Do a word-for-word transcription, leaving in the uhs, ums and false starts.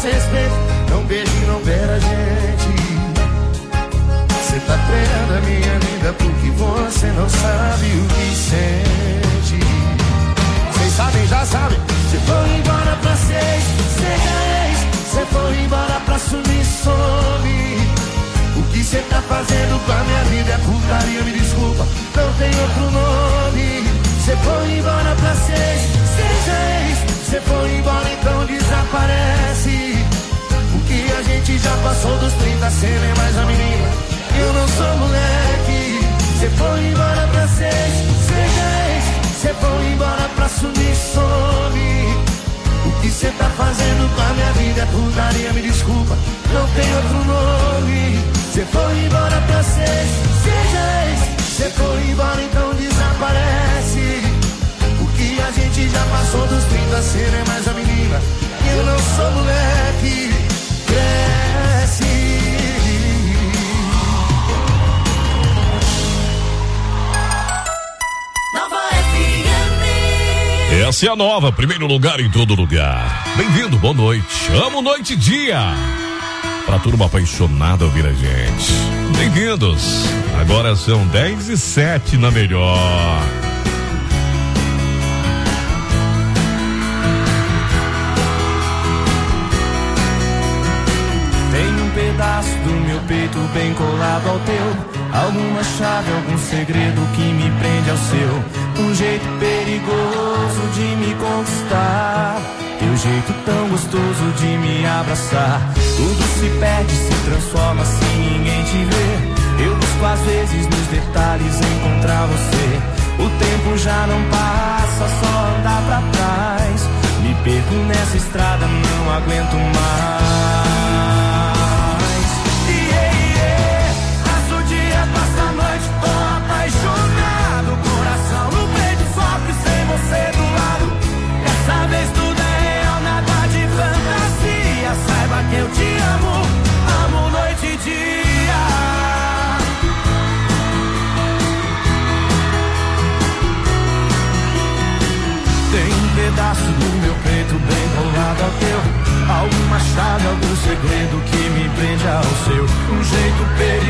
se respeita, não beija e não beira a gente. Você tá treinando a minha vida porque você não sabe o que sente. Vocês sabem, já sabem. Você foi embora pra seis, seja ex. Você foi embora pra sumir, some. O que você tá fazendo com a minha vida é putaria, me desculpa, não tem outro nome. Você foi embora pra seis, seja ex. Você foi embora, então desaparece. Porque a gente já passou dos trinta, cê nem é mais a menina, eu não sou moleque. Você foi embora pra seis, seja ex. Você foi embora pra sumir, some. O que você tá fazendo com a minha vida é putaria, me desculpa, não tem outro nome. Você foi embora pra seis, seja ex. Você foi embora, então desaparece. Porque a gente já passou dos trinta, cê não é mais a menina, eu não sou moleque. Cresce. Essa é a nova, primeiro lugar em todo lugar. Bem-vindo, boa noite. Amo noite e dia. Pra turma apaixonada ouvir a gente. Bem-vindos. Agora são dez e sete na melhor. Tem um pedaço do meu peito bem colado ao teu. Alguma chave, algum segredo que me prende ao seu. Um jeito perigoso de me conquistar. Teu jeito tão gostoso de me abraçar. Tudo se perde, se transforma se ninguém te vê. Eu busco às vezes nos detalhes encontrar você. O tempo já não passa, só andar pra trás. Me perco nessa estrada, não aguento mais. Yeah, yeah. Passo o dia, passo a noite, tô apaixonado. Coração no peito, sofre sem você do lado. Dessa vez tudo é real, nada de fantasia. Saiba que eu te amo, amo noite e dia. Tem um pedaço do meu peito bem colado ao teu. Alguma chave, algum segredo que me prende ao seu. Um jeito perigoso